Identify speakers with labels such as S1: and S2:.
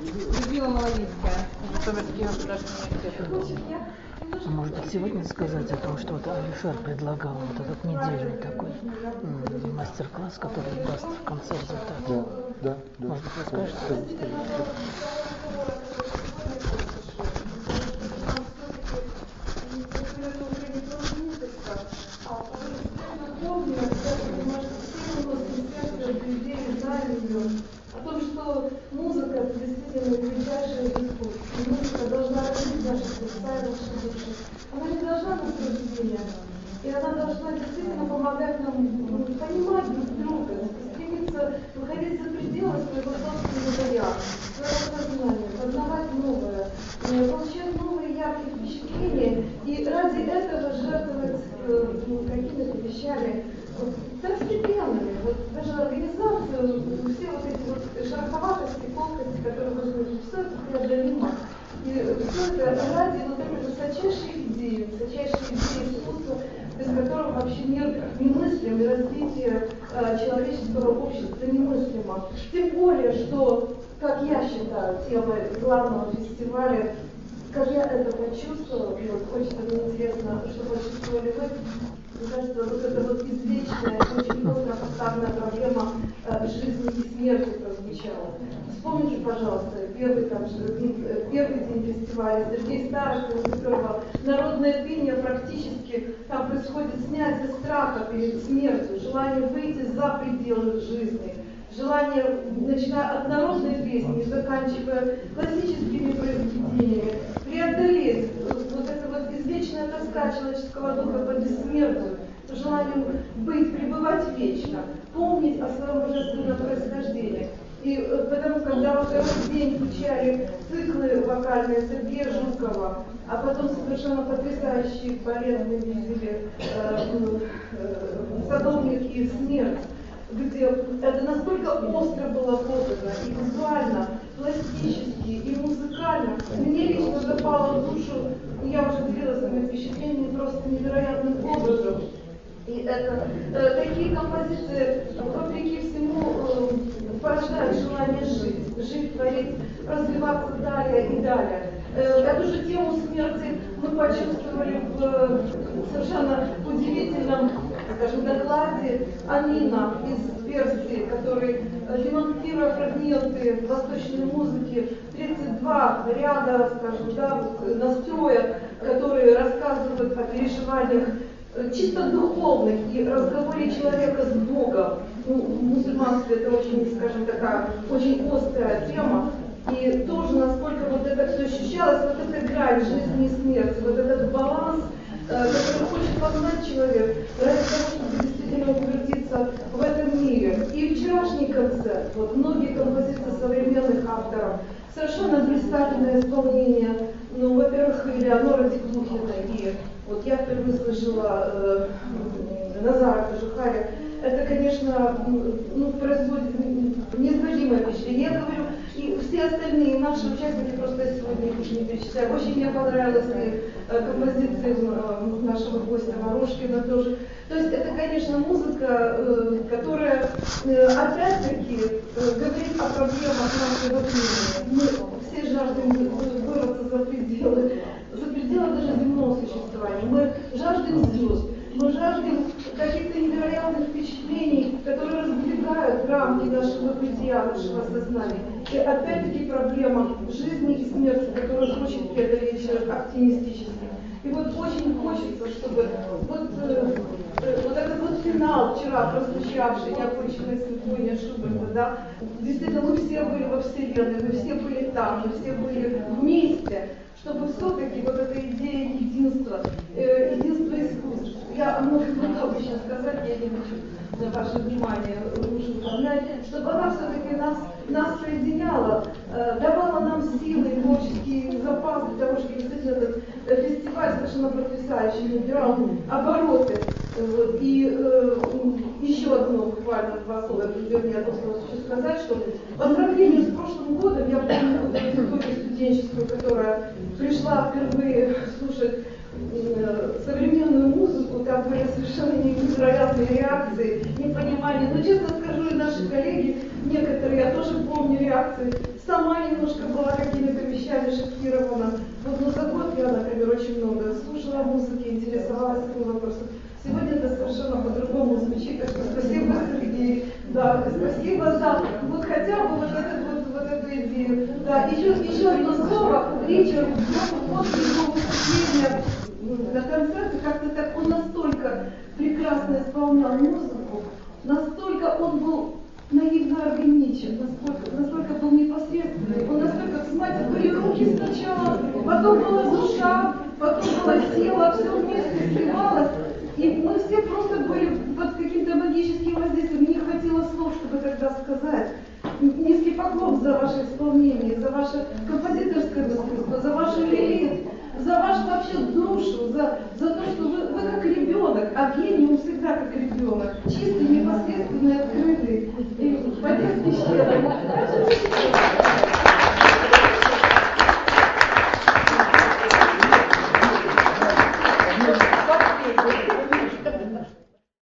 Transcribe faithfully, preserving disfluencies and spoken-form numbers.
S1: Людмила Маловицкая, Житомирский государственный университет.
S2: Может быть, сегодня сказать о том, что вот Алишер предлагал вот этот недельный такой м- мастер-класс, который даст в конце результат.
S3: Да, да, да.
S2: Может быть, вы скажете?
S3: Да, скажите, да.
S4: О том, что музыка это действительно величайшее искусство. И музыка должна родить наши сердца и наши души. Она не должна быть произведением. И она должна действительно помогать нам понимать друг друга, стремиться выходить за пределы своего собственного я, своего сознания, познавать новое, получать новые яркие впечатления и ради этого жертвовать ну, какими-то вещами второстепенными. Вот даже организацию, все вот эти вот шероховатости, колкости, которые возникли, все это преодолимо. И все это ради вот этой высочайшей идеи, высочайшей идеи искусства, без которого вообще нет немыслим, и развитие э, человеческого общества немыслимо. Тем более, что, как я считаю, темой главного фестиваля, как я это почувствовала, и вот очень интересно, что почувствовали вы. Мне кажется, вот эта вот извечная, очень остро поставленная проблема э, жизни и смерти прозвучала. Вспомните, пожалуйста, первый, там, первый день фестиваля Сергей Старостин, у которого народное пение практически там происходит снятие страха перед смертью, желание выйти за пределы жизни, желание, начиная от народной песни, заканчивая классическими произведениями, преодолеть вот эта вот извечная тоска человеческого духа по бессмертию, по желанию быть, пребывать вечно, помнить о своем божественном происхождении. И потому, когда во второй день включали циклы вокальные Сергея Жукова, а потом совершенно потрясающие балетные видели э, э, «Садовник и смерть», где это настолько остро было подано, и визуально, пластически, и музыкально. Мне лично запало в душу, я уже делилась своими впечатлениями просто невероятным образом. И это э, такие композиции, вопреки всему, э, порождают желание жить, жить, творить, развиваться далее и далее. Э, эту же тему смерти мы почувствовали в э, совершенно удивительном, скажем, докладе Амина из Персии, который, демонстрируя фрагменты восточной музыки, тридцать два ряда, скажем, да, настроек, которые рассказывают о переживаниях чисто духовных и разговоре человека с Богом. Ну, в мусульманстве это очень, скажем, такая очень острая тема. И тоже, насколько вот это все ощущалось, вот эта грань жизни и смерти, вот этот баланс, э, который хочет познать человек, ради того, чтобы действительно утвердиться в этом мире. И вчерашний концерт, вот многие композиции современных авторов, совершенно блистательное исполнение, ну, во-первых, Элеонора Диклухина, и вот я впервые слышала э, Назара Кожухаря. Это, конечно, ну, производит неизгладимое впечатление. Я говорю, и все остальные наши участники, просто я сегодня их уже не перечисляю. Очень мне понравилась и э, композиция э, нашего гостя Морошкина тоже. То есть это, конечно, музыка, э, которая э, опять-таки э, говорит о проблемах нашего времени. Мы все жаждем вырваться за пределы, за пределы даже земного существования. Мы жаждем звезд, мы жаждем каких-то невероятных впечатлений, которые раздвигают рамки нашего бытия, нашего сознания. И опять-таки проблема жизни и смерти, которую хочет преодолеть человек оптимистически. И вот очень хочется, чтобы вот, э, вот этот вот финал вчера прозвучавший, неоконченная симфония Шуберта, да, действительно мы все были во Вселенной, мы все были там, мы все были вместе, чтобы все-таки вот эта идея единства, э, единства искусств, я многих могла бы сейчас сказать, я не хочу на ваше внимание уже управлять, чтобы она все-таки нас, нас соединяла, э, давала нам силы, творческие запасы для того, чтобы действительно этот фестиваль совершенно потрясающий набирал обороты. Вот. И э, еще одно буквально два слова, вернее, одно слово хочу сказать, что по сравнению с прошлым годом, я помню аудиторию студенческую, которая пришла впервые слушать э, современную музыку, там были совершенно невероятные реакции, непонимание. Но честно скажу, и наши коллеги некоторые, я тоже помню реакции. Сама немножко была какими-то вещами шокирована. Вот, но за год я, например, очень много слушала музыки, интересовалась этим вопросом. Сегодня это совершенно по-другому звучит, так что спасибо, Сергей. Да, спасибо за вот хотя бы вот, этот, вот, вот эту идею. Да, еще, еще одно слово. Ричард, после его выступления на концерте, как-то так он настолько прекрасно исполнял музыку, настолько он был наивно органичен, настолько, настолько был непосредственный. Он настолько, смотрите, были руки сначала, потом была душа, потом было тело, все вместе сливалось. И мы все просто были под каким-то магическим воздействием. Мне не хватило слов, чтобы тогда сказать. Низкий поклон за ваше исполнение, за ваше композиторское искусство, за ваш лиризм, за вашу вообще душу, за, за то, что вы, вы как ребенок, а гений всегда как ребенок, чистый, непосредственный, открытый, и по-детски щедрый.